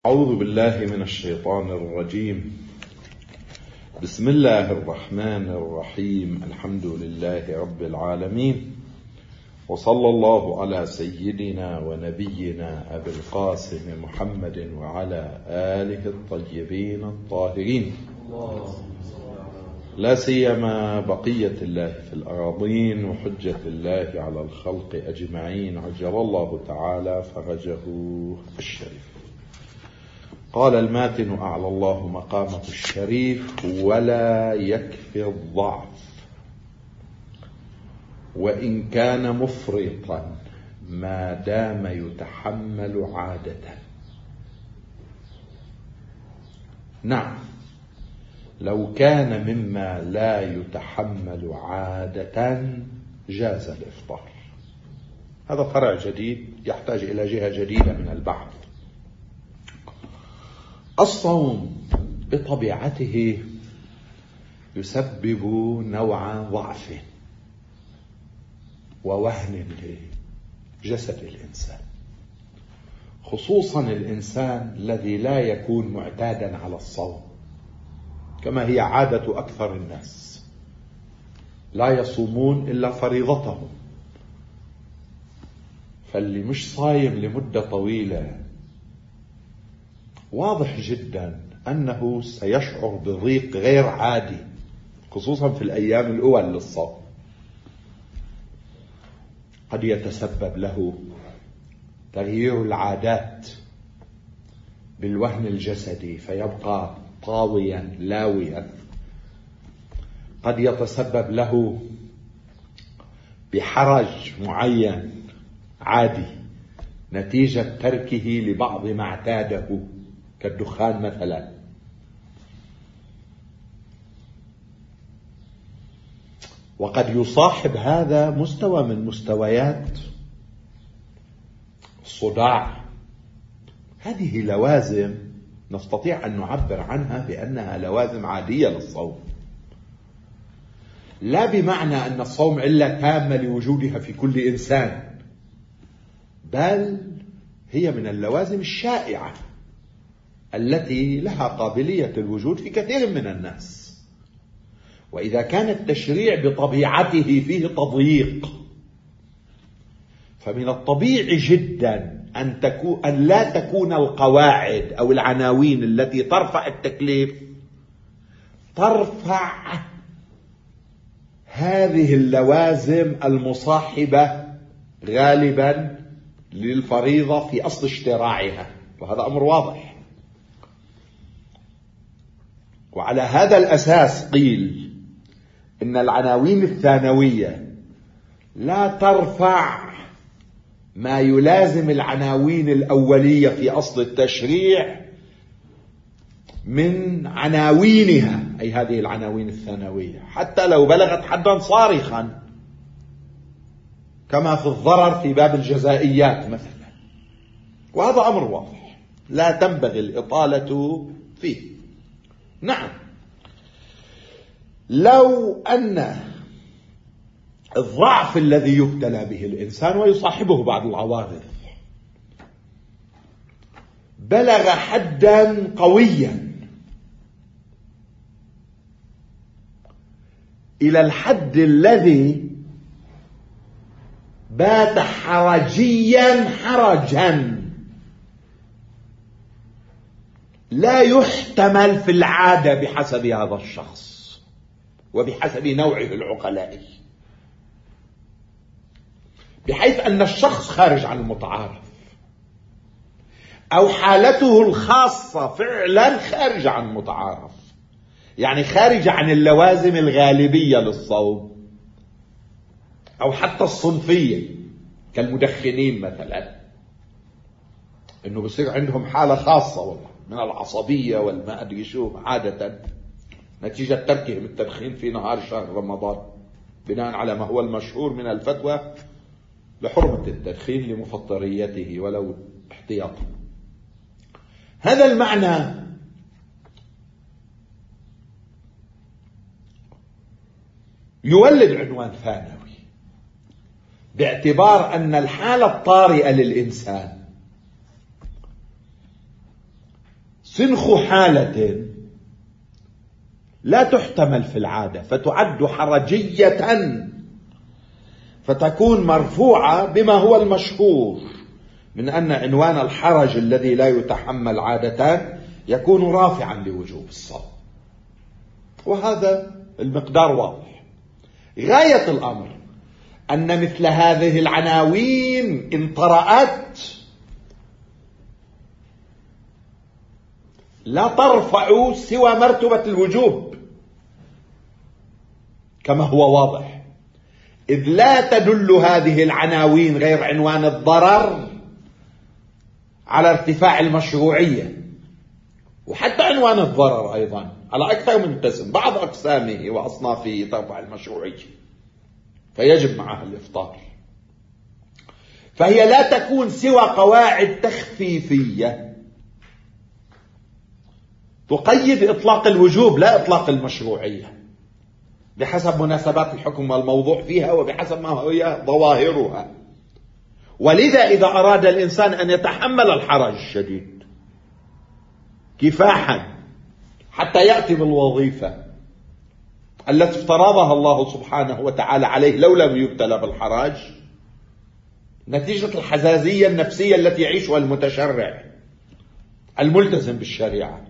أعوذ بالله من الشيطان الرجيم. بسم الله الرحمن الرحيم. الحمد لله رب العالمين، وصلى الله على سيدنا ونبينا أبي القاسم محمد وعلى آله الطيبين الطاهرين، لا سيما بقية الله في الأراضين وحجة الله على الخلق أجمعين، عجل الله تعالى فرجه الشريف. قال الماتن أعلى الله مقامه الشريف: ولا يكفي الضعف وإن كان مفرطا ما دام يتحمل عادة. نعم، لو كان مما لا يتحمل عادة جاز الإفطار. هذا فرع جديد يحتاج إلى جهة جديدة من البحث. الصوم بطبيعته يسبب نوع ضعف ووهن لجسد الإنسان، خصوصا الإنسان الذي لا يكون معتادا على الصوم، كما هي عادة أكثر الناس، لا يصومون إلا فريضتهم. فاللي مش صايم لمدة طويلة واضح جدا أنه سيشعر بضيق غير عادي، خصوصا في الأيام الأول للصوم. قد يتسبب له تغيير العادات بالوهن الجسدي فيبقى طاويا لاويا. قد يتسبب له بحرج معين عادي نتيجة تركه لبعض ما اعتاده كالدخان مثلا. وقد يصاحب هذا مستوى من مستويات الصداع. هذه لوازم نستطيع أن نعبر عنها بأنها لوازم عادية للصوم، لا بمعنى أن الصوم علة تامة لوجودها في كل إنسان، بل هي من اللوازم الشائعة التي لها قابلية الوجود في كثير من الناس. وإذا كان التشريع بطبيعته فيه تضييق، فمن الطبيعي جدا أن لا تكون القواعد أو العناوين التي ترفع التكليف ترفع هذه اللوازم المصاحبة غالبا للفريضة في أصل اشتراعها، وهذا أمر واضح. وعلى هذا الأساس قيل إن العناوين الثانوية لا ترفع ما يلازم العناوين الأولية في أصل التشريع من عناوينها، أي هذه العناوين الثانوية، حتى لو بلغت حدا صارخا كما في الضرر في باب الجزائيات مثلا. وهذا أمر واضح لا تنبغي الإطالة فيه. نعم، لو أن الضعف الذي يبتلى به الإنسان ويصاحبه بعض العوارض بلغ حدا قويا إلى الحد الذي بات حرجيا حرجا لا يحتمل في العادة بحسب هذا الشخص وبحسب نوعه العقلائي، بحيث أن الشخص خارج عن المتعارف أو حالته الخاصة فعلا خارج عن المتعارف، يعني خارج عن اللوازم الغالبية للصوم أو حتى الصنفية كالمدخنين مثلا، إنه بصير عندهم حالة خاصة والله من العصبية والما أدري شو عادة نتيجة تركهم التدخين في نهار شهر رمضان، بناء على ما هو المشهور من الفتوى لحرمة التدخين لمفطريته ولو احتياطا. هذا المعنى يولد عنوان ثانوي، باعتبار أن الحالة الطارئة للإنسان سنخ حالة لا تحتمل في العادة فتعد حرجية، فتكون مرفوعة بما هو المشهور من أن عنوان الحرج الذي لا يتحمل عادة يكون رافعا لوجوب الصوم، وهذا المقدار واضح. غاية الأمر أن مثل هذه العناوين إن طرأت لا ترفع سوى مرتبة الوجوب كما هو واضح، إذ لا تدل هذه العناوين غير عنوان الضرر على ارتفاع المشروعية، وحتى عنوان الضرر أيضا على أكثر من قسم، بعض أقسامه وأصنافه ترفع المشروعية فيجب معها الإفطار. فهي لا تكون سوى قواعد تخفيفية تقيد إطلاق الوجوب لا إطلاق المشروعية، بحسب مناسبات الحكم والموضوع فيها وبحسب ما هي ظواهرها. ولذا إذا أراد الإنسان أن يتحمل الحرج الشديد كفاحا حتى يأتي بالوظيفة التي افترضها الله سبحانه وتعالى عليه لو لم يبتلى بالحرج، نتيجة الحزازية النفسية التي يعيشها المتشرع الملتزم بالشريعة،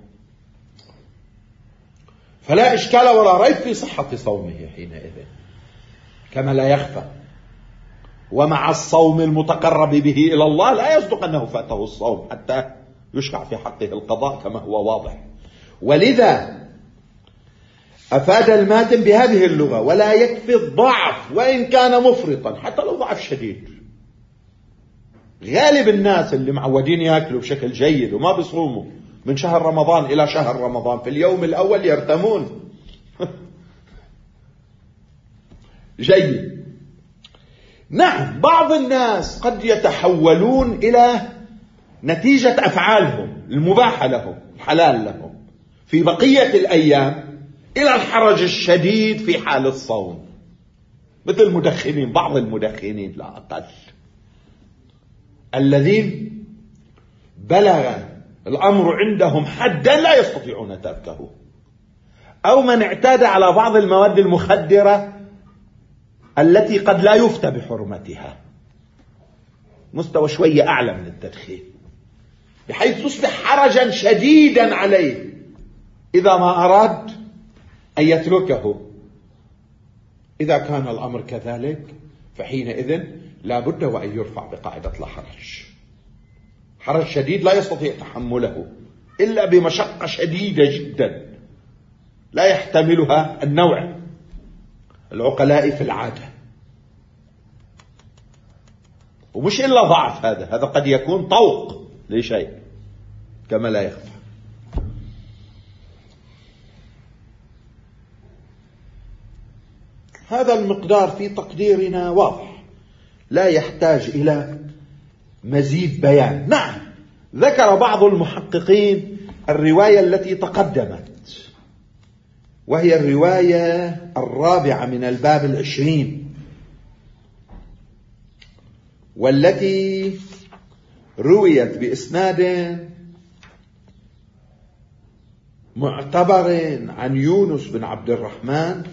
فلا إشكال ولا ريب في صحة صومه حينئذ كما لا يخفى. ومع الصوم المتقرب به إلى الله لا يصدق أنه فاته الصوم حتى يشرع في حقه القضاء كما هو واضح. ولذا أفاد الماتن بهذه اللغة: ولا يكفي الضعف وإن كان مفرطا، حتى لو ضعف شديد. غالب الناس اللي معودين يأكلوا بشكل جيد وما بيصوموا من شهر رمضان إلى شهر رمضان في اليوم الأول يرتمون جيد. نعم، بعض الناس قد يتحولون إلى نتيجة أفعالهم المباحة لهم الحلال لهم في بقية الأيام إلى الحرج الشديد في حال الصوم، مثل المدخنين، بعض المدخنين لا أقل، الذين بلغ الأمر عندهم حدا لا يستطيعون تركه، أو من اعتاد على بعض المواد المخدرة التي قد لا يفتى بحرمتها، مستوى شوية أعلى من التدخين، بحيث تصبح حرجا شديدا عليه إذا ما أراد أن يتركه. إذا كان الأمر كذلك فحينئذ لا بد وأن يرفع بقاعدة لا حرج. حرج شديد لا يستطيع تحمله إلا بمشقة شديدة جدا لا يحتملها النوع العقلاء في العادة، ومش إلا ضعف، هذا قد يكون طوق لشيء كما لا يخفى. هذا المقدار في تقديرنا واضح لا يحتاج إلى مزيد بيان. نعم، ذكر بعض المحققين الرواية التي تقدمت، وهي الرواية 4 من الباب 20، والتي رويت بإسناد معتبر عن يونس بن عبد الرحمن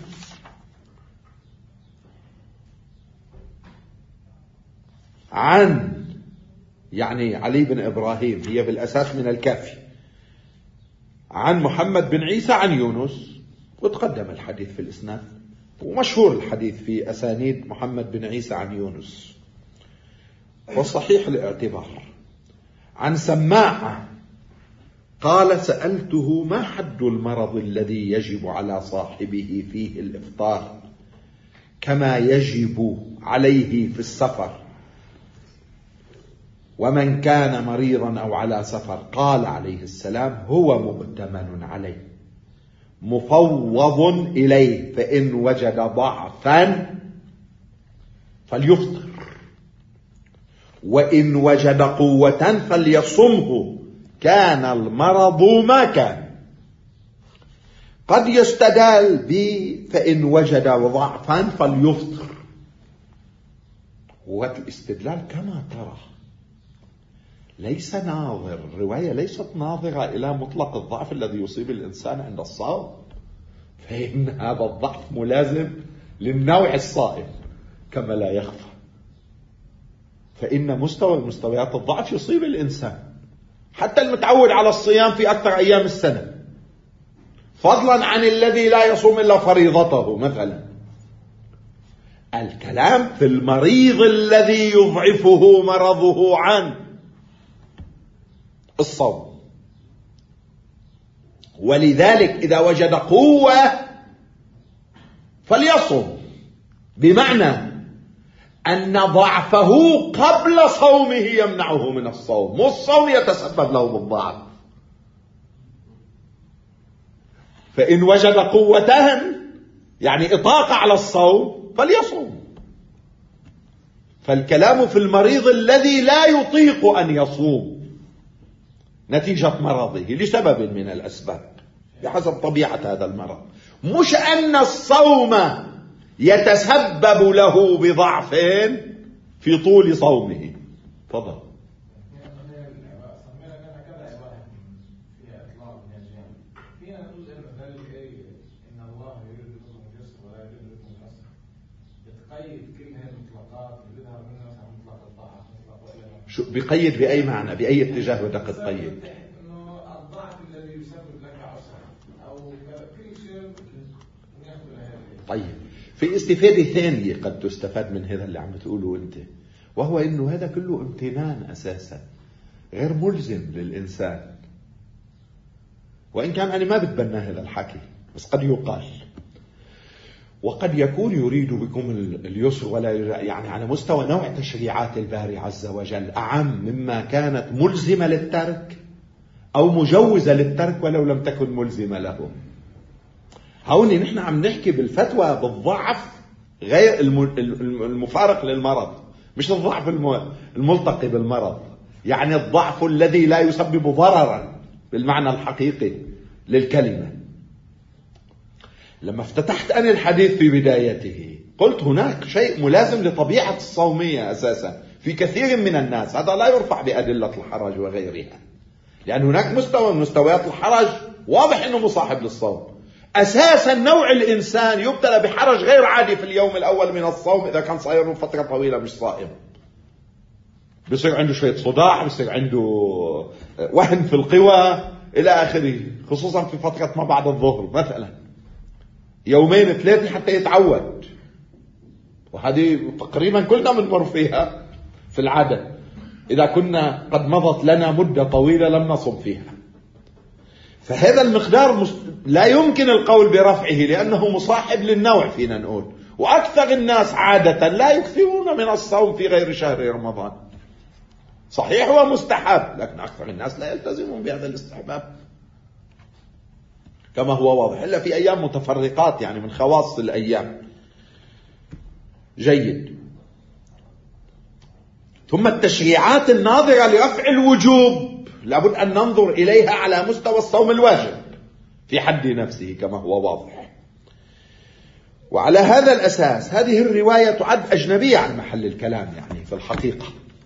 عن علي بن إبراهيم، هي بالأساس من الكافي، عن محمد بن عيسى عن يونس، وتقدم الحديث في الإسناد، ومشهور الحديث في أسانيد محمد بن عيسى عن يونس، والصحيح الاعتبار. عن سماعة قال: سألته: ما حد المرض الذي يجب على صاحبه فيه الإفطار كما يجب عليه في السفر ومن كان مريضا أو على سفر؟ قال عليه السلام: هو مؤتمن عليه مفوض إليه، فإن وجد ضعفا فليفطر، وإن وجد قوة فليصمه، كان المرض ما كان. قد يستدل فإن وجد ضعفا فليفطر، والاستدلال كما ترى ليس ناظر، الرواية ليست ناظرة إلى مطلق الضعف الذي يصيب الإنسان عند الصوم، فإن هذا الضعف ملازم للنوع الصائم كما لا يخفى، فإن مستوى مستويات الضعف يصيب الإنسان حتى المتعود على الصيام في أكثر أيام السنة، فضلا عن الذي لا يصوم إلا فريضته مثلا. الكلام في المريض الذي يضعفه مرضه عن الصوم، ولذلك إذا وجد قوة فليصم، بمعنى أن ضعفه قبل صومه يمنعه من الصوم، والصوم يتسبب له بالضعف. فإن وجد قوة يعني إطاقة على الصوم فليصوم. فالكلام في المريض الذي لا يطيق أن يصوم نتيجة مرضه لسبب من الأسباب بحسب طبيعة هذا المرض، مش أن الصوم يتسبب له بضعف في طول صومه. تفضل. شو بقيد بأي معنى؟ بأي اتجاه بدك تقيد؟ إنه الضعف الذي يسبب لك عسر أو كل شيء يأخذ. طيب، في استفادة ثانية قد تستفاد من هذا اللي عم بتقوله أنت، وهو إنه هذا كله امتنان أساسا غير ملزم للإنسان، وإن كان أنا ما بتبنى هذا الحكي بس قد يقال، وقد يكون يريد بكم اليسر ولا يعني على مستوى نوع تشريعات الباري عز وجل أعم مما كانت ملزمة للترك أو مجوزة للترك ولو لم تكن ملزمة له. هوني نحن عم نحكي بالفتوى بالضعف غير المفارق للمرض، مش الضعف الملتقي بالمرض، يعني الضعف الذي لا يسبب ضررا بالمعنى الحقيقي للكلمة. لما افتتحت أنا الحديث في بدايته قلت هناك شيء ملازم لطبيعة الصومية أساسا في كثير من الناس، هذا لا يرفع بأدلة الحرج وغيرها، لأن هناك مستوى من مستويات الحرج واضح أنه مصاحب للصوم. أساسا نوع الإنسان يبتلى بحرج غير عادي في اليوم الأول من الصوم إذا كان صاير فترة طويلة مش صائم، بيصير عنده شوية صداع، بيصير عنده وهن في القوى إلى آخره، خصوصا في فترة ما بعد الظهر مثلا، يومين ثلاثة حتى يتعود، وهذه تقريبا كلنا بنمر فيها في العادة إذا كنا قد مضت لنا مدة طويلة لم نصم فيها. فهذا المقدار لا يمكن القول برفعه لأنه مصاحب للنوع فينا نقول، وأكثر الناس عادة لا يكثرون من الصوم في غير شهر رمضان. صحيح هو مستحب، لكن أكثر الناس لا يلتزمون بهذا الاستحباب كما هو واضح، إلا في أيام متفرقات يعني من خواص الأيام. جيد. ثم التشريعات الناظرة لرفع الوجوب لابد أن ننظر إليها على مستوى الصوم الواجب في حد نفسه كما هو واضح. وعلى هذا الأساس هذه الرواية تعد أجنبية عن محل الكلام يعني في الحقيقة.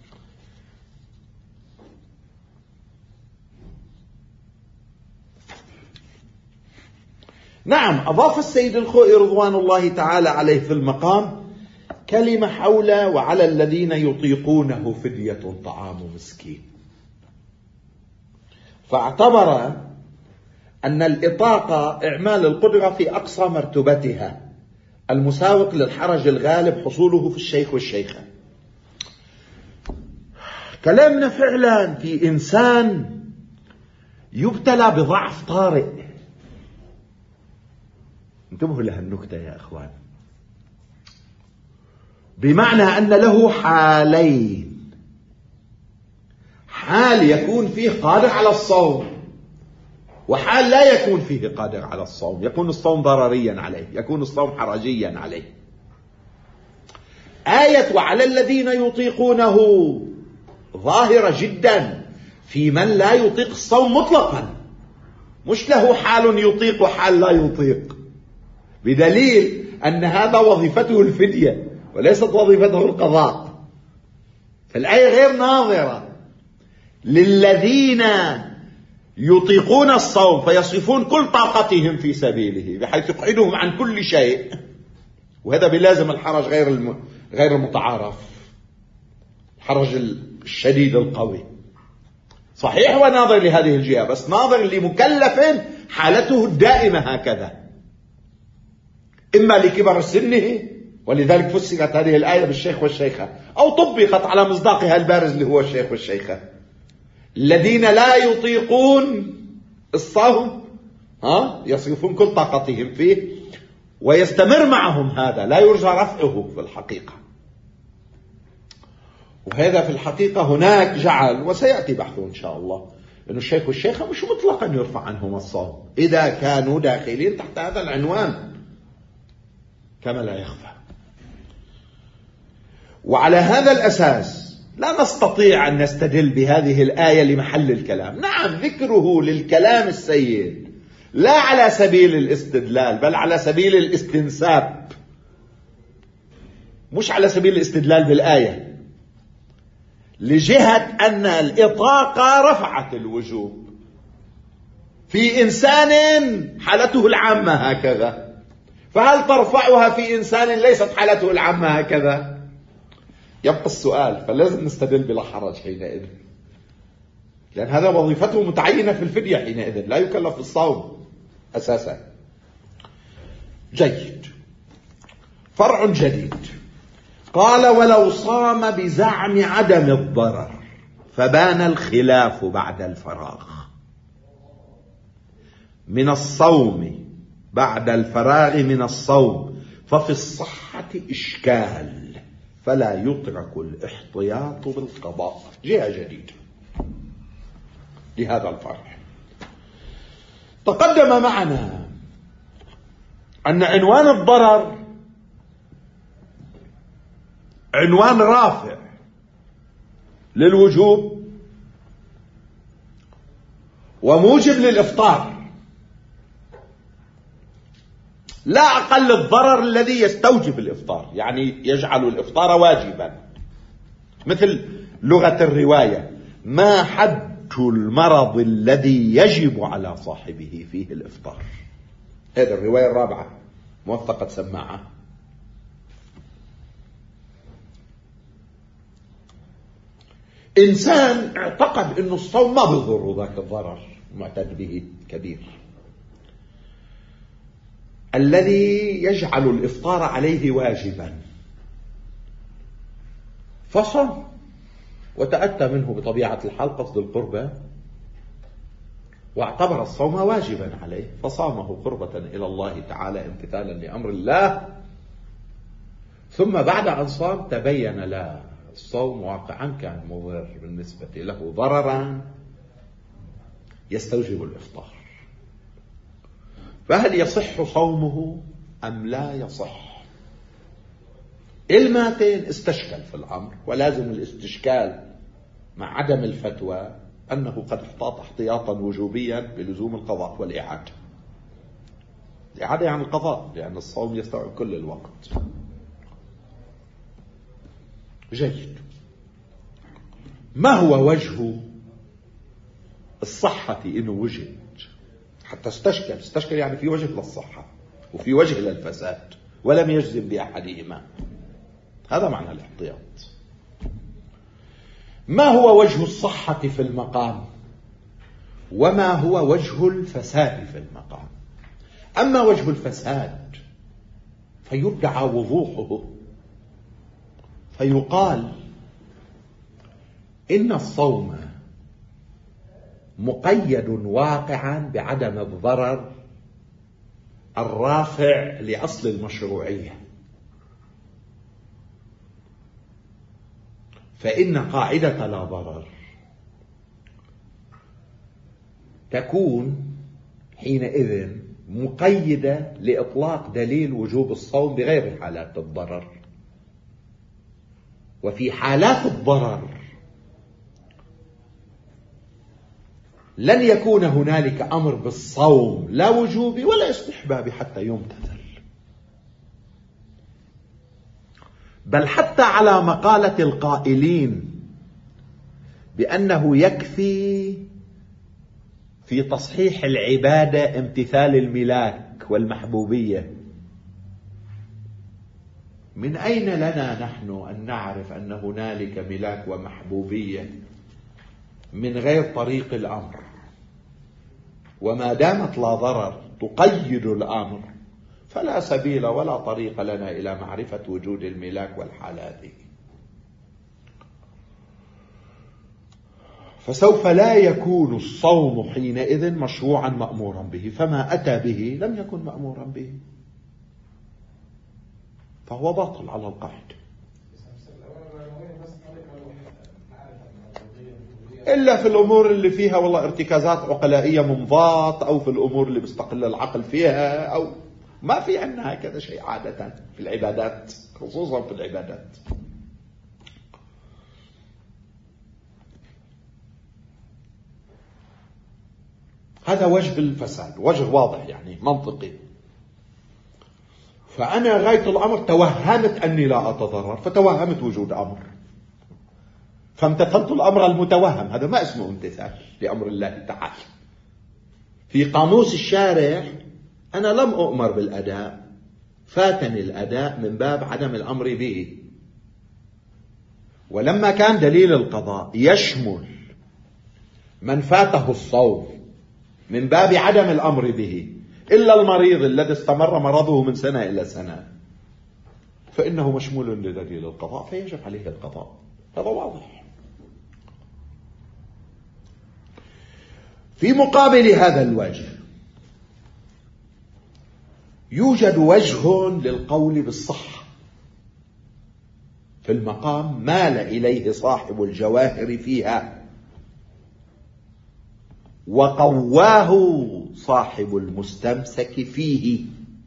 نعم، أضاف السيد الخوئي رضوان الله تعالى عليه في المقام كلمة حول وعلى الذين يطيقونه فدية طعام مسكين، فاعتبر أن الإطاقة إعمال القدرة في أقصى مرتبتها المساوق للحرج الغالب حصوله في الشيخ والشيخة. كلامنا فعلا في إنسان يبتلى بضعف طارئ. انتبهوا لهالنكتة يا أخوان، بمعنى أن له حالين، حال يكون فيه قادر على الصوم، وحال لا يكون فيه قادر على الصوم، يكون الصوم ضرريا عليه، يكون الصوم حرجيا عليه. آية وعلى الذين يطيقونه ظاهرة جدا في من لا يطيق الصوم مطلقا، مش له حال يطيق وحال لا يطيق، بدليل أن هذا وظيفته الفدية وليست وظيفته القضاء. فالآية غير ناظرة للذين يطيقون الصوم فيصرفون كل طاقتهم في سبيله بحيث يقعدهم عن كل شيء، وهذا بلازم الحرج غير المتعارف، الحرج الشديد القوي. صحيح هو ناظر لهذه الجهة، بس ناظر لمكلف حالته الدائمة هكذا، إما لكبر سنه، ولذلك فسرت هذه الآية بالشيخ والشيخة، أو طبقت على مصداقها البارز اللي هو الشيخ والشيخة. الذين لا يطيقون الصوم يصرفون كل طاقتهم فيه، ويستمر معهم هذا، لا يرجى رفعه في الحقيقة. وهذا في الحقيقة هناك جعل، وسيأتي بحثه إن شاء الله، أن الشيخ والشيخة مش مطلقا يرفع عنهم الصوم إذا كانوا داخلين تحت هذا العنوان كما لا يخفى. وعلى هذا الأساس لا نستطيع أن نستدل بهذه الآية لمحل الكلام. نعم، ذكره للكلام السيد لا على سبيل الاستدلال، بل على سبيل الاستنساب، مش على سبيل الاستدلال بالآية، لجهة أن الإطاقة رفعت الوجوب في إنسان حالته العامة هكذا، فهل ترفعها في إنسان ليست حالته العامة هكذا؟ يبقى السؤال، فلازم نستدل بلا حرج حينئذ، لأن هذا وظيفته متعينة في الفدية حينئذ، لا يكلف بالصوم أساسا. جيد. فرع جديد، قال ولو صام بزعم عدم الضرر فبان الخلاف بعد الفراغ من الصوم، بعد الفراغ من الصوم، ففي الصحة إشكال فلا يترك الاحتياط بالقضاء. جهة جديدة لهذا الفرع. تقدم معنا أن عنوان الضرر عنوان رافع للوجوب وموجب للإفطار، لا أقل الضرر الذي يستوجب الإفطار، يعني يجعل الإفطار واجبا، مثل لغة الرواية: ما حد المرض الذي يجب على صاحبه فيه الإفطار. هذه الرواية الرابعة موثقة سماعة. إنسان اعتقد أن الصوم ما بيضر ذاك الضرر، معتد به كبير، الذي يجعل الإفطار عليه واجبا، فصم وتأتى منه بطبيعة الحال قصد القربة، واعتبر الصوم واجبا عليه فصامه قربة إلى الله تعالى امتثالا لأمر الله، ثم بعد أن صام تبين لا، الصوم واقعا كان مضر بالنسبة له، ضررا يستوجب الإفطار، فهل يصح صومه أم لا يصح؟ الماتين استشكل في الأمر، ولازم الاستشكال مع عدم الفتوى أنه قد احتاط احتياطا وجوبيا بلزوم القضاء والإعادة. الإعادة يعني القضاء، لأن الصوم يستوعب كل الوقت. جيد. ما هو وجه الصحة إنه وجد؟ حتى استشكل يعني في وجه للصحة وفي وجه للفساد، ولم يجزم بأحدهما. هذا معنى الاحتياط. ما هو وجه الصحة في المقام، وما هو وجه الفساد في المقام؟ أما وجه الفساد فيدعى وضوحه، فيقال إن الصوم مقيد واقعا بعدم الضرر الرافع لأصل المشروعية، فإن قاعدة لا ضرر تكون حينئذ مقيدة لإطلاق دليل وجوب الصوم بغير حالات الضرر. وفي حالات الضرر لن يكون هنالك أمر بالصوم لا وجوبي ولا استحبابي حتى يمتثل، بل حتى على مقالة القائلين بأنه يكفي في تصحيح العبادة امتثال الملاك والمحبوبية. من أين لنا نحن أن نعرف أن هنالك ملاك ومحبوبية من غير طريق الأمر؟ وما دامت لا ضرر تقيد الأمر فلا سبيل ولا طريق لنا إلى معرفة وجود الملاك والحالة هذه. فسوف لا يكون الصوم حينئذ مشروعا مأمورا به، فما أتى به لم يكن مأمورا به، فهو باطل على القاعدة. إلا في الأمور اللي فيها والله ارتكازات عقلائية ممضاة، أو في الأمور اللي بيستقل العقل فيها، أو ما في عندنا هكذا شيء عادة في العبادات، خصوصا في العبادات. هذا وجه الفساد، وجه واضح يعني منطقي. فأنا غاية الأمر توهمت أني لا أتضرر، فتوهمت وجود أمر، فامتثلت الأمر المتوهم. هذا ما اسمه امتثال لأمر الله تعالى. في قاموس الشارع أنا لم أؤمر بالأداء، فاتني الأداء من باب عدم الأمر به. ولما كان دليل القضاء يشمل من فاته الصوم من باب عدم الأمر به إلا المريض الذي استمر مرضه من سنة إلى سنة، فإنه مشمول لدليل القضاء، فيجب عليه القضاء. هذا واضح. في مقابل هذا الوجه يوجد وجه للقول بالصحة في المقام مال إليه صاحب الجواهر فيها، وقواه صاحب المستمسك فيه.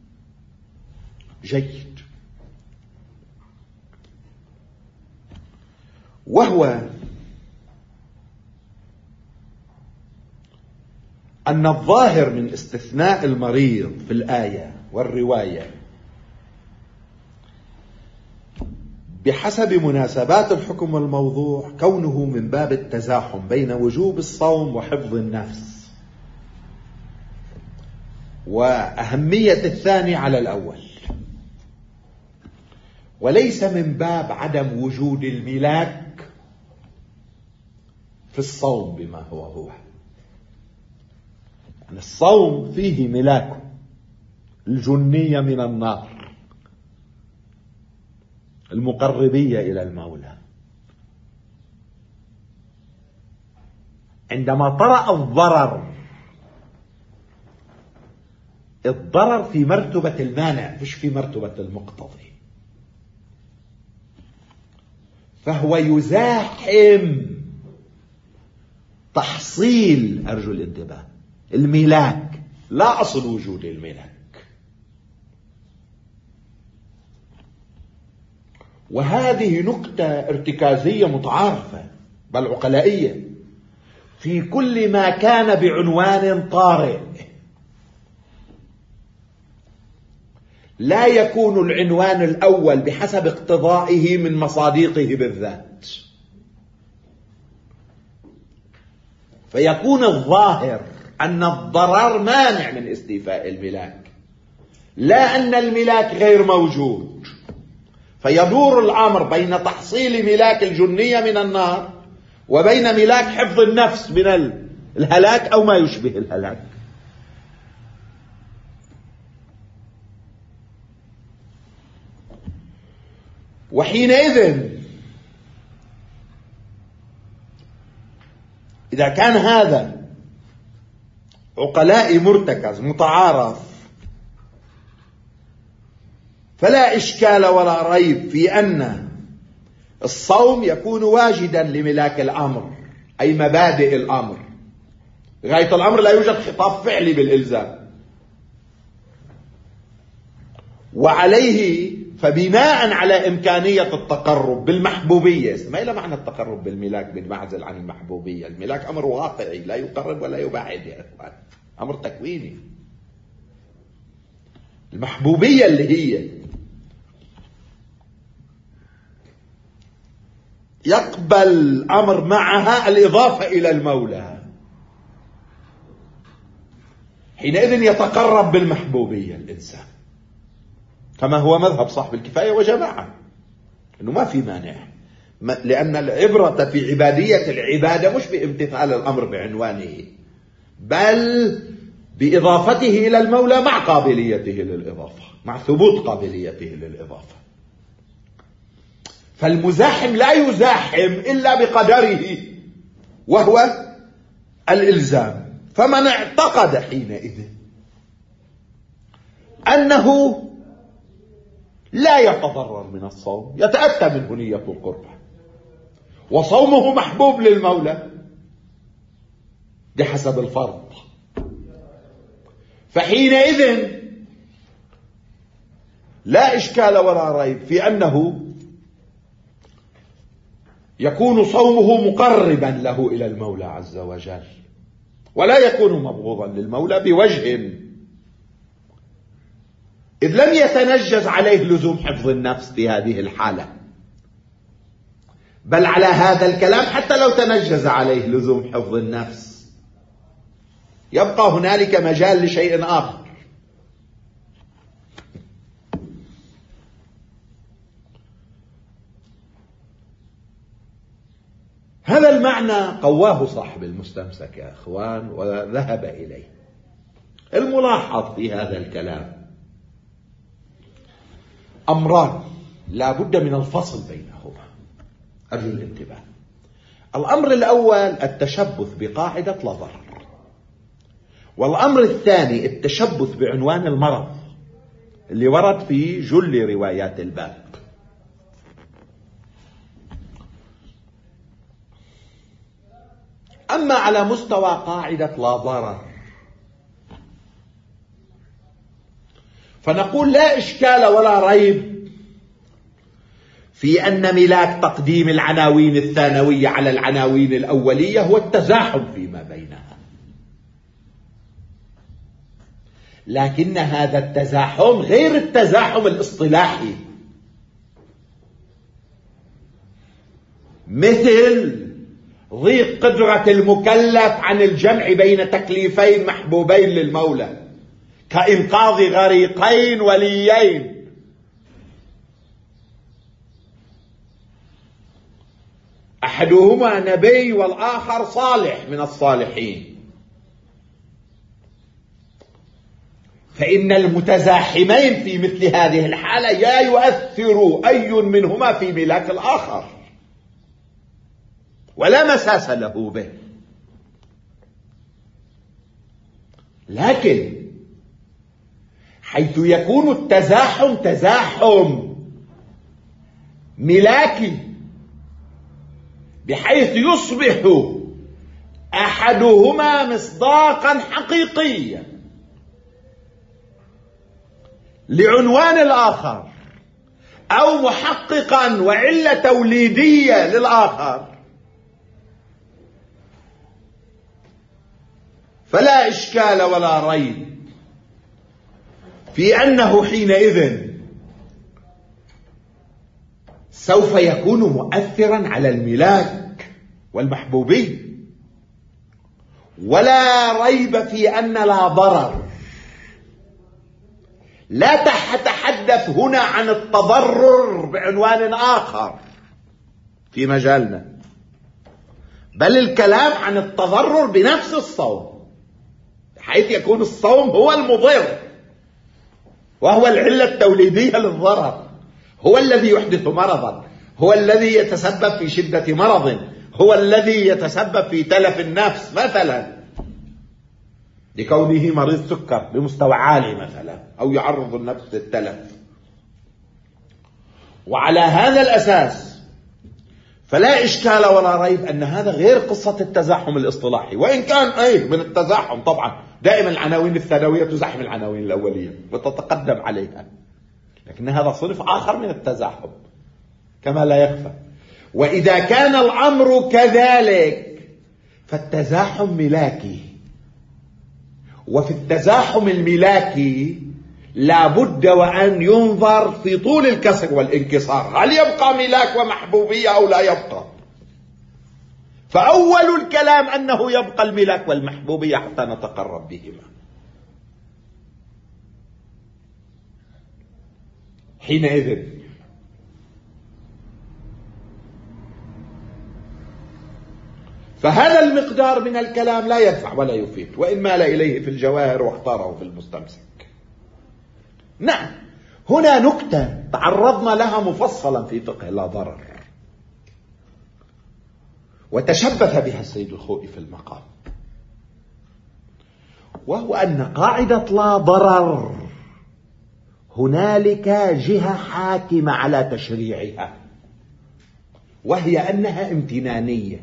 جيد. وهو أن الظاهر من استثناء المريض في الآية والرواية بحسب مناسبات الحكم والموضوع كونه من باب التزاحم بين وجوب الصوم وحفظ النفس، وأهمية الثاني على الأول، وليس من باب عدم وجود الملاك في الصوم بما هو. يعني الصوم فيه ملاك الجنية من النار، المقربية إلى المولى. عندما طرأ الضرر في مرتبة المانع مش في مرتبة المقتضي، فهو يزاحم تحصيل، أرجو الانتباه، الملاك، لا أصل وجود الملاك. وهذه نقطة ارتكازية متعارفة بل عقلائية في كل ما كان بعنوان طارئ. لا يكون العنوان الأول بحسب اقتضائه من مصادقه بالذات، فيكون الظاهر أن الضرر مانع من استيفاء الملاك، لا أن الملاك غير موجود. فيدور الأمر بين تحصيل ملاك الجنية من النار وبين ملاك حفظ النفس من الهلاك أو ما يشبه الهلاك. وحينئذ إذا كان هذا عقلائي مرتكز متعارف، فلا إشكال ولا ريب في أن الصوم يكون واجدا لملاك الأمر، أي مبادئ الأمر. غاية الأمر لا يوجد خطاب فعلي بالإلزام، وعليه فبناء على إمكانية التقرب بالمحبوبية. ما إلى معنى التقرب بالملاك بالمعزل عن المحبوبية؟ الملاك أمر واقعي لا يقرب ولا يبعد يا أخوان، أمر تكويني. المحبوبية اللي هي يقبل الأمر معها الإضافة إلى المولى، حينئذ يتقرب بالمحبوبية الإنسان، كما هو مذهب صاحب الكفاية وجماعة، إنه ما في مانع، لأن العبرة في عبادية العبادة مش بامتثال الأمر بعنوانه، بل بإضافته إلى المولى مع قابليته للإضافة، مع ثبوت قابليته للإضافة. فالمزاحم لا يزاحم إلا بقدره وهو الإلزام. فمن اعتقد حينئذ أنه لا يتضرر من الصوم، يتأتى منه نية القربة، وصومه محبوب للمولى بحسب الفرض، فحينئذ لا إشكال ولا ريب في أنه يكون صومه مقربا له إلى المولى عز وجل، ولا يكون مبغوضا للمولى بوجه، إذ لم يتنجز عليه لزوم حفظ النفس في هذه الحالة، بل على هذا الكلام حتى لو تنجز عليه لزوم حفظ النفس يبقى هنالك مجال لشيء آخر. هذا المعنى قواه صاحب المستمسك يا أخوان وذهب إليه. الملاحظ في هذا الكلام أمران لا بد من الفصل بينهما، أرجو الانتباه. الأمر الأول التشبث بقاعدة لا ضرر، والأمر الثاني التشبث بعنوان المرض اللي ورد في جل روايات الباب. أما على مستوى قاعدة لا ضرر فنقول لا إشكال ولا ريب في أن ملاك تقديم العناوين الثانوية على العناوين الأولية هو التزاحم فيما بينها، لكن هذا التزاحم غير التزاحم الاصطلاحي، مثل ضيق قدرة المكلف عن الجمع بين تكليفين محبوبين للمولى كإنقاذ غريقين وليين، أحدهما نبي والآخر صالح من الصالحين، فإن المتزاحمين في مثل هذه الحالة لا يؤثر أي منهما في ملاك الآخر ولا مساس له به، لكن حيث يكون التزاحم تزاحم ملاكي بحيث يصبح أحدهما مصداقا حقيقيا لعنوان الآخر أو محققا وعلة توليدية للآخر، فلا إشكال ولا ريب في أنه حينئذ سوف يكون مؤثرا على الملاك والمحبوبي، ولا ريب في أن لا ضرر. لا تتحدث هنا عن التضرر بعنوان آخر في مجالنا، بل الكلام عن التضرر بنفس الصوم، حيث يكون الصوم هو المضر وهو العلة التوليدية للضرر، هو الذي يحدث مرضا، هو الذي يتسبب في شدة مرض، هو الذي يتسبب في تلف النفس مثلا لكونه مريض سكر بمستوى عالي مثلا، أو يعرض النفس للتلف. وعلى هذا الأساس فلا إشكال ولا ريب أن هذا غير قصة التزاحم الاصطلاحي، وإن كان من التزاحم طبعا دائما العناوين الثانوية تزاحم العناوين الأولية وتتقدم عليها، لكن هذا صنف آخر من التزاحم كما لا يخفى. وإذا كان الأمر كذلك فالتزاحم ملاكي، وفي التزاحم الملاكي لا بد وأن ينظر في طول الكسر والانكسار، هل يبقى ملاك ومحبوبية أو لا يبقى؟ فأول الكلام أنه يبقى الملاك والمحبوبية حتى نتقرب بهما. حينئذ فهذا المقدار من الكلام لا ينفع ولا يفيد، وإن مال إليه في الجواهر واختاره في المستمسك. نعم، هنا نكتة تعرضنا لها مفصلا في فقه لا ضرر، وتشبث بها السيد الخوئي في المقام، وهو أن قاعدة لا ضرر هنالك جهة حاكمة على تشريعها، وهي أنها امتنانية.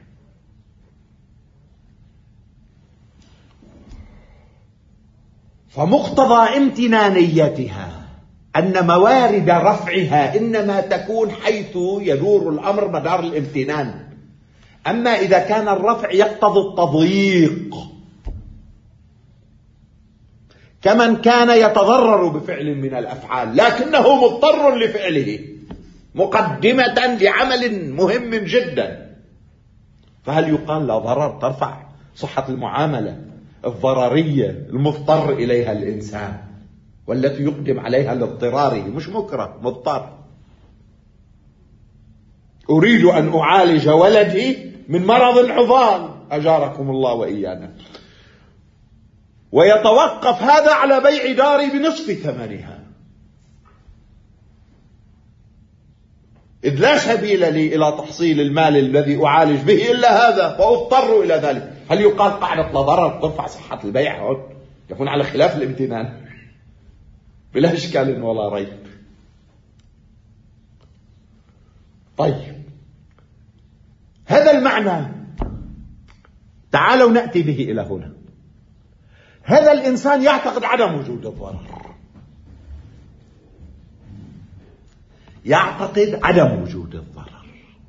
فمقتضى امتنانيتها أن موارد رفعها إنما تكون حيث يدور الأمر مدار الامتنان. أما إذا كان الرفع يقتضي التضييق، كمن كان يتضرر بفعل من الأفعال لكنه مضطر لفعله مقدمة لعمل مهم جدا، فهل يقال لا ضرر؟ ترفع صحة المعاملة الضررية المضطر إليها الإنسان والتي يقدم عليها لاضطراره، مش مكره، مضطر. أريد أن أعالج ولدي من مرض العضال، أجاركم الله وإيانا، ويتوقف هذا على بيع داري بنصف ثمنها، إذ لا سبيل لي إلى تحصيل المال الذي أعالج به إلا هذا، فأضطر إلى ذلك. هل يقال قاعدة لا ضرر ترفع صحة البيع؟ يكون على خلاف الامتنان بلا إشكال ولا ريب. طيب، هذا المعنى تعالوا نأتي به إلى هنا. هذا الإنسان يعتقد عدم وجود الضرر، يعتقد عدم وجود الضرر،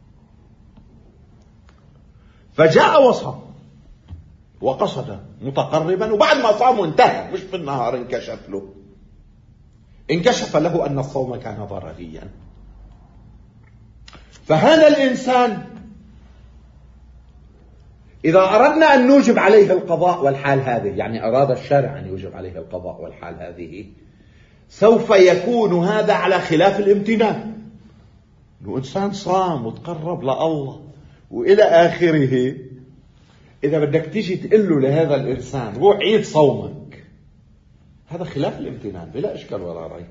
فجاء وصام وقصد متقربا، وبعد ما صام وانتهى، مش في النهار انكشف له أن الصوم كان ضرريا. فهذا الإنسان إذا أردنا أن نوجب عليه القضاء والحال هذه، يعني أراد الشارع أن يوجب عليه القضاء والحال هذه، سوف يكون هذا على خلاف الامتنان. إنه إنسان صام وتقرب لله وإلى آخره، إذا بدك تيجي تقول له لهذا الإنسان روح عيد صومك، هذا خلاف الامتنان بلا إشكال ولا ريب.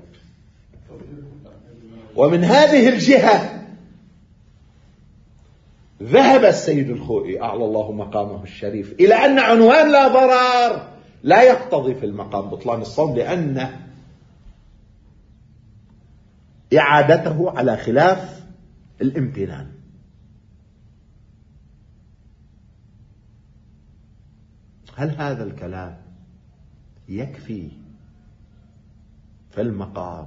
ومن هذه الجهة ذهب السيد الخوئي أعلى الله مقامه الشريف إلى أن عنوان لا ضرر لا يقتضي في المقام بطلان الصوم، لأن إعادته على خلاف الامتنان. هل هذا الكلام يكفي في المقام؟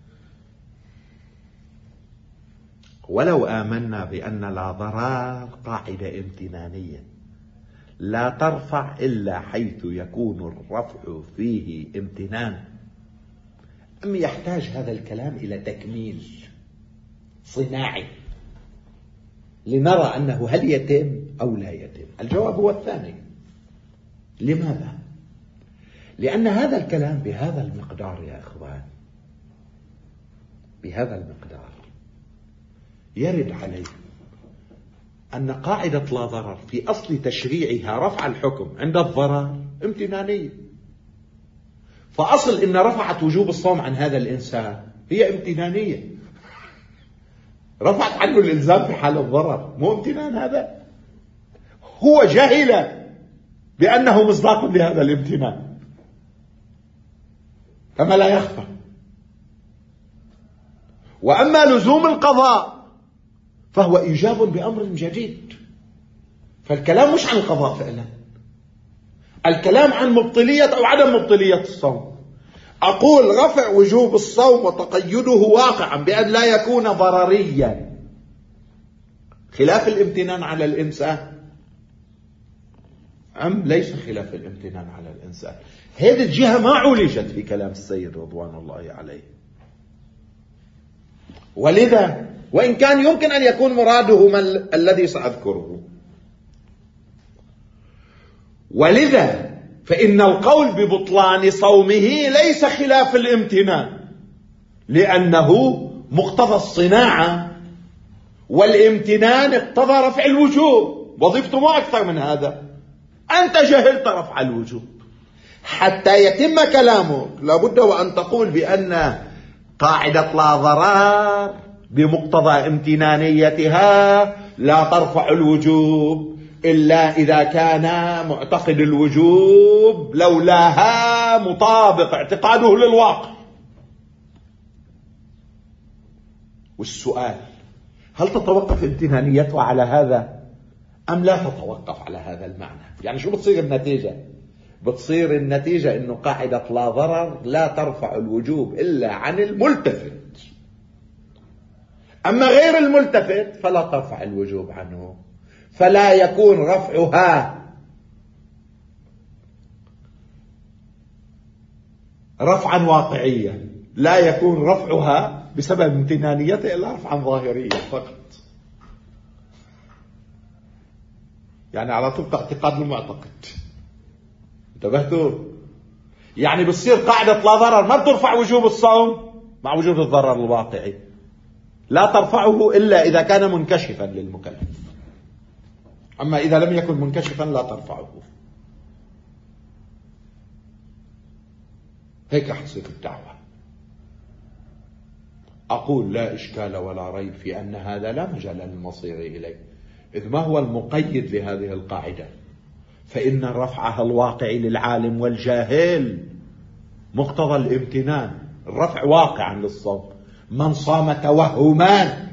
ولو آمنا بأن لا ضرر قاعدة امتنانية لا ترفع إلا حيث يكون الرفع فيه امتنان، أم يحتاج هذا الكلام إلى تكميل صناعي لنرى أنه هل يتم أو لا يتم؟ الجواب هو الثاني. لماذا؟ لأن هذا الكلام بهذا المقدار يا إخوان، بهذا المقدار يرد عليه أن قاعدة لا ضرر في أصل تشريعها رفع الحكم عند الضرر امتنانية. فأصل إن رفعت وجوب الصوم عن هذا الإنسان هي امتنانية، رفعت عنه الإلزام في حال الضرر، مو امتنان. هذا هو جهل بأنه مصداق لهذا الامتنان كما لا يخفى. وأما لزوم القضاء فهو إيجاب بأمر جديد، فالكلام مش عن القضاء فعلا، الكلام عن مبطلية أو عدم مبطلية الصوم. أقول رفع وجوب الصوم وتقيده واقعا بأن لا يكون ضرريا خلاف الامتنان على الإنسان، أم ليس خلاف الامتنان على الإنسان؟ هذه الجهة ما عولجت في كلام السيد رضوان الله عليه. ولذا وإن كان يمكن أن يكون مراده الذي سأذكره، ولذا فإن القول ببطلان صومه ليس خلاف الامتنان، لأنه مقتضى الصناعة، والامتنان اقتضى رفع الوجوب، وظيفته مو أكثر من هذا. أنت جهلت رفع الوجوب. حتى يتم كلامك لابد وأن تقول بأن قاعدة لا ضرر بمقتضى امتنانيتها لا ترفع الوجوب إلا إذا كان معتقد الوجوب لولاها مطابق اعتقاده للواقع. والسؤال: هل تتوقف امتنانيتها على هذا أم لا تتوقف على هذا المعنى؟ يعني شو بتصير النتيجة؟ بتصير النتيجة إنه قاعدة لا ضرر لا ترفع الوجوب إلا عن الملتفت، أما غير الملتفت فلا ترفع الوجوب عنه. فلا يكون رفعها رفعا واقعيا، لا يكون رفعها بسبب امتنانيته إلا رفعا ظاهريا فقط. يعني على طبق اعتقاد المعتقد. انتبهتوا؟ يعني بتصير قاعدة لا ضرر ما بترفع وجوب الصوم مع وجود الضرر الواقعي، لا ترفعه إلا إذا كان منكشفا للمكلف، أما إذا لم يكن منكشفا لا ترفعه. هيك حصير الدعوة. أقول لا إشكال ولا ريب في أن هذا لا مجال للمصير إليه، إذ ما هو المقيد لهذه القاعدة؟ فإن رفعها الواقعي للعالم والجاهل مقتضى الامتنان، الرفع واقعا للصوم. من صام توهما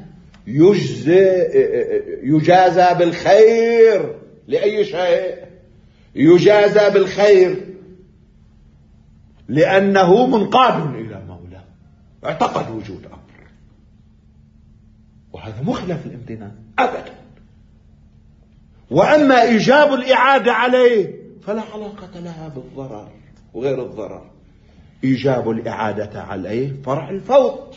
يجازى بالخير. لأي شيء يجازى بالخير؟ لأنه منقاد إلى مولاه، اعتقد وجود أمر، وهذا مخلف الامتنان أبدا. وأما إيجاب الإعادة عليه فلا علاقة لها بالضرر وغير الضرر. إيجاب الإعادة عليه فرع الفوت،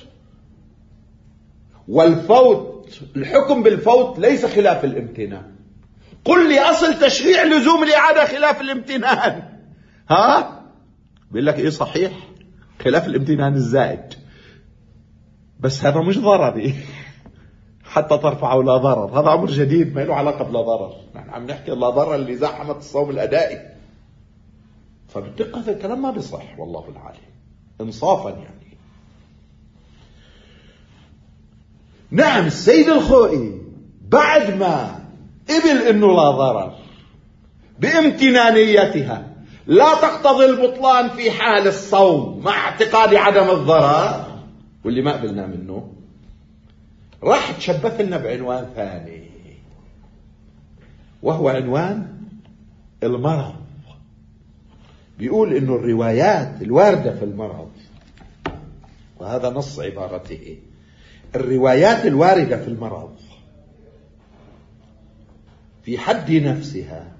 والفوت الحكم بالفوت ليس خلاف الامتنان. قل لي أصل تشريع لزوم الإعادة خلاف الامتنان، ها؟ بيقول لك إيه صحيح خلاف الامتنان الزائد، بس هذا مش ضرري حتى ترفعه لا ضرر. هذا أمر جديد ما له علاقة بلا ضرر. نحن عم نحكي لا ضرر اللي زاحمت الصوم الأدائي. فبالدقة هذا الكلام ما بيصح والله العالي انصافا. يعني نعم السيد الخوئي بعد ما قبل انه لا ضرر بامتنانيتها لا تقتضي البطلان في حال الصوم مع اعتقاد عدم الضرر، واللي ما قبلنا منه، راح تشبث لنا بعنوان ثاني، وهو عنوان المرض. بيقول انه الروايات الواردة في المرض، وهذا نص عبارته، الروايات الواردة في المرض في حد نفسها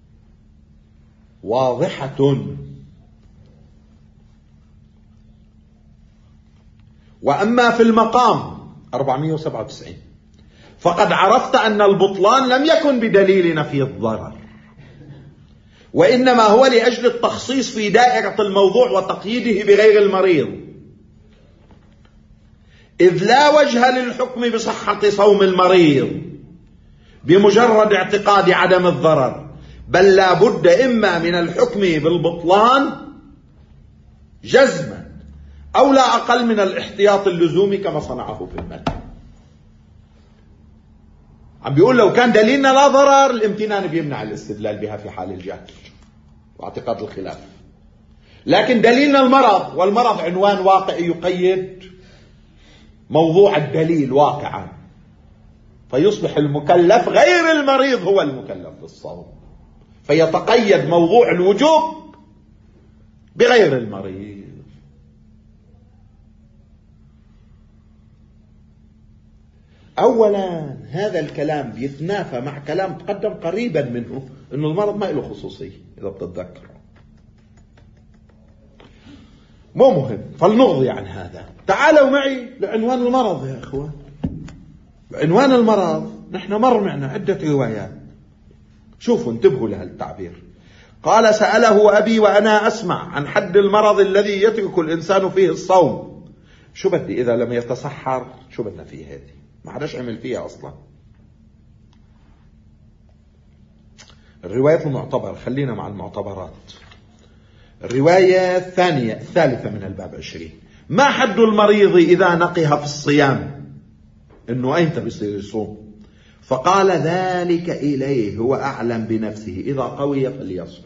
واضحة، وأما في المقام 497 فقد عرفت أن البطلان لم يكن بدليل نفي الضرر، وإنما هو لأجل التخصيص في دائرة الموضوع وتقييده بغير المريض، إذ لا وجه للحكم بصحة صوم المريض بمجرد اعتقاد عدم الضرر، بل لا بد إما من الحكم بالبطلان جزما أو لا أقل من الاحتياط اللزومي كما صنعه في المتن. عم بيقول لو كان دليلنا لا ضرر الامتنان بيمنع الاستدلال بها في حال الجهل واعتقاد الخلاف، لكن دليلنا المرض، والمرض عنوان واقعي يقيد موضوع الدليل واقعا، فيصبح المكلف غير المريض هو المكلف بالصوم، فيتقيد موضوع الوجوب بغير المريض. أولا هذا الكلام بيتنافى مع كلام تقدم قريبا منه إنه المرض ما له خصوصية، إذا بتتذكروا. مو مهم، فلنغضي عن هذا. تعالوا معي لعنوان المرض يا أخوان. عنوان المرض نحن مر معنا عدة روايات، شوفوا انتبهوا لهالتعبير. قال سأله أبي وأنا أسمع عن حد المرض الذي يترك الإنسان فيه الصوم. شو بدي إذا لم يتسحر؟ شو بدنا فيه هذه؟ ما حداش عمل فيها أصلا. الرواية المعتبرة، خلينا مع المعتبرات. الرواية الثالثة من الباب 20: ما حد المريض إذا نقها في الصيام؟ إنه أيمتى بيصير يصوم؟ فقال ذلك إليه هو أعلم بنفسه، إذا قوي فليصوم.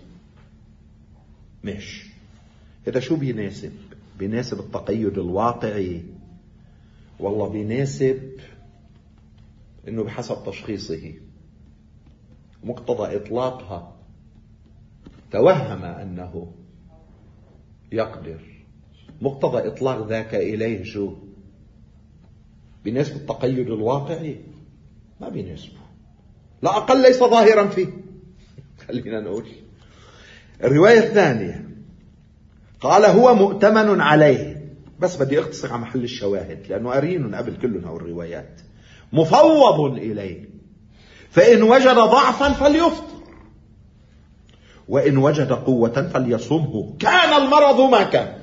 مش هذا شو بيناسب؟ بيناسب التقيد الواقعي، والله بيناسب إنه بحسب تشخيصه مقتضى إطلاقها توهم أنه يقدر. مقتضى إطلاق ذاك إليه شو؟ بيناسب التقيد الواقعي؟ ما بيناسبه، لا أقل ليس ظاهرا فيه. خلينا نقول الرواية الثانية: قال هو مؤتمن عليه. بس بدي اختصر على محل الشواهد لأنه قارين قبل كلنا الروايات. مفوض إليه، فإن وجد ضعفا فليفطر، وإن وجد قوة فليصمه، كان المرض ما كان.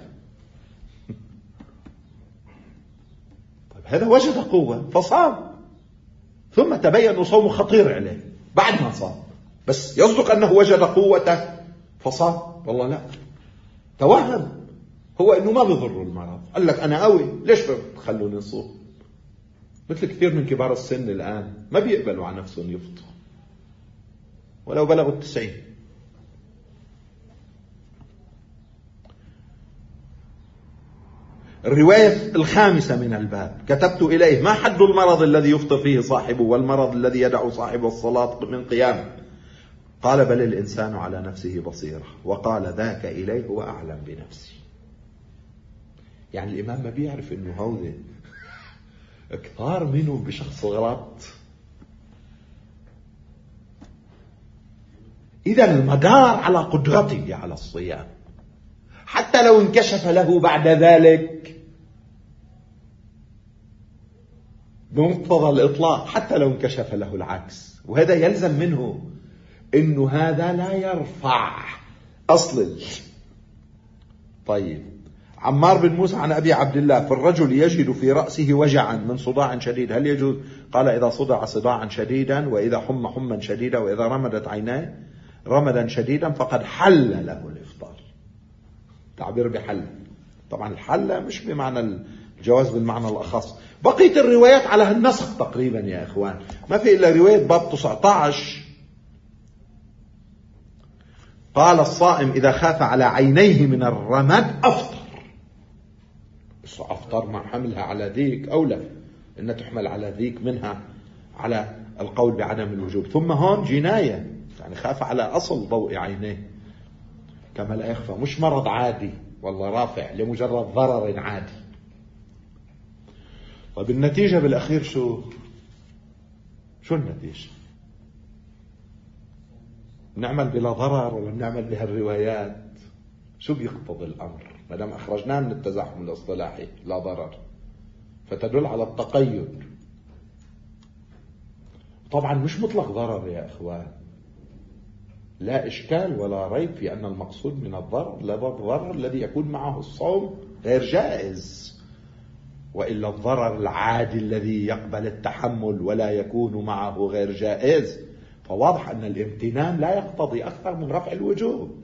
طيب هذا وجد قوة فصام، ثم تبين صوم خطير عليه بعد ما صام، بس يصدق أنه وجد قوة فصام؟ والله لا، توهم هو أنه ما بيضر المرض. قال لك أنا قوي، ليش بتخلوني نصوم؟ مثل كثير من كبار السن الآن ما بيقبلوا على نفسهم يفطروا ولو بلغوا 90. الرواية الخامسة من الباب: كتبت إليه ما حد المرض الذي يفطر فيه صاحبه والمرض الذي يدع صاحب الصلاة من قيام؟ قال بل الإنسان على نفسه بصيرة، وقال ذاك إليه هو أعلم بنفسه. يعني الإمام ما بيعرف إنه هوذا كثار منهم بشخص غلط. إذا المدار على قدرته على الصيام، حتى لو انكشف له بعد ذلك بمقتضى الإطلاق، حتى لو انكشف له العكس. وهذا يلزم منه إنه هذا لا يرفع أصل. طيب عمار بن موسى عن أبي عبد الله: فالرجل يجد في رأسه وجعا من صداع شديد، هل يجوز؟ قال إذا صدع صداعا شديدا، وإذا حم حما شديدا، وإذا رمدت عيناه رمدا شديدا فقد حل له الإفطار. تعبير بحل، طبعا الحل مش بمعنى الجواز بالمعنى الأخص. بقية الروايات على هالنسق تقريبا يا إخوان، ما في إلا رواية باب 19: قال الصائم إذا خاف على عينيه من الرمد أفطر. بس أفطر مع حملها على ذيك أولى، إن تحمل على ذيك منها على القول بعدم الوجوب. ثم هون جناية، يعني خاف على أصل ضوء عينيه كما لا يخفى، مش مرض عادي والله رافع لمجرد ضرر عادي. طيب النتيجة بالأخير شو النتيجة؟ نعمل بلا ضرر ولا نعمل بهالروايات؟ شو بيقتضي الأمر؟ ما دام أخرجناه من التزاحم الاصطلاحي لا ضرر، فتدل على التقيد. طبعا مش مطلق ضرر يا إخوان، لا إشكال ولا ريب في أن المقصود من الضرر لا الضرر الذي يكون معه الصوم غير جائز، وإلا الضرر العادي الذي يقبل التحمل ولا يكون معه غير جائز. فواضح أن الامتنان لا يقتضي أكثر من رفع الوجوب.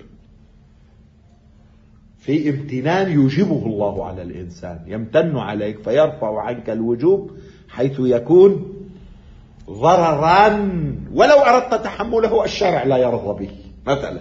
في امتنان يوجبه الله على الإنسان، يمتن عليك فيرفع عنك الوجوب حيث يكون ضررا ولو أردت تحمله الشرع لا يرضى به، مثلا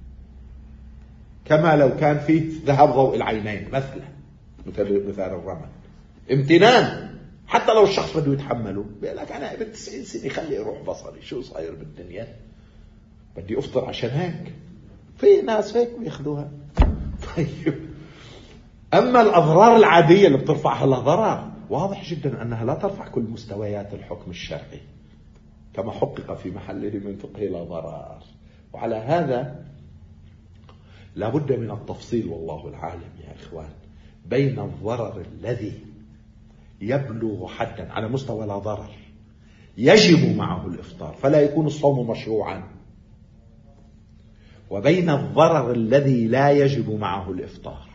كما لو كان فيه ذهاب ضوء العينين مثل الرمل، امتنان حتى لو الشخص بده يتحمله، بيقول لك أنا ابن 90 سنة خلي يروح بصري، شو صاير بالدنيا، بدي أفطر عشان هيك. في ناس هيك بياخذوها. طيب أما الأضرار العادية اللي بترفعها لها ضرر، واضح جدا أنها لا ترفع كل مستويات الحكم الشرعي كما حقق في محله من فقه لا ضرر. وعلى هذا لابد من التفصيل والله العالم يا إخوان بين الضرر الذي يبلغ حدا على مستوى لا ضرر يجب معه الإفطار فلا يكون الصوم مشروعا، وبين الضرر الذي لا يجب معه الإفطار.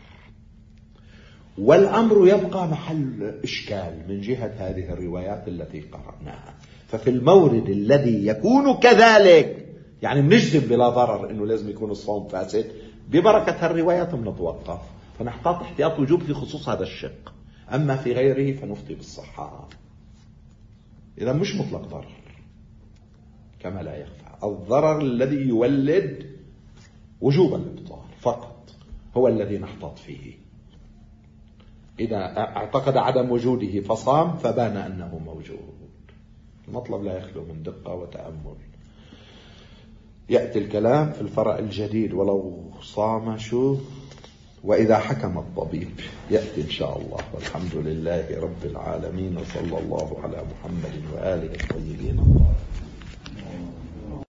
والأمر يبقى محل إشكال من جهة هذه الروايات التي قرأناها. ففي المورد الذي يكون كذلك، يعني بنجزم بلا ضرر إنه لازم يكون الصوم فاسد، ببركة هالروايات بنتوقف، فنحتاط احتياط وجوب في خصوص هذا الشق. أما في غيره فنفتي بالصحة. إذا مش مطلق ضرر كما لا يخفى. الضرر الذي يولد وجوب الإفطار فقط هو الذي نحتاط فيه. إذا اعتقد عدم وجوده فصام فبان أنه موجود. المطلب لا يخلو من دقة وتأمل. يأتي الكلام في الفرع الجديد ولو صام وإذا حكم الطبيب، يأتي إن شاء الله. والحمد لله رب العالمين، وصلى الله على محمد وآله الطيبين الطاهرين.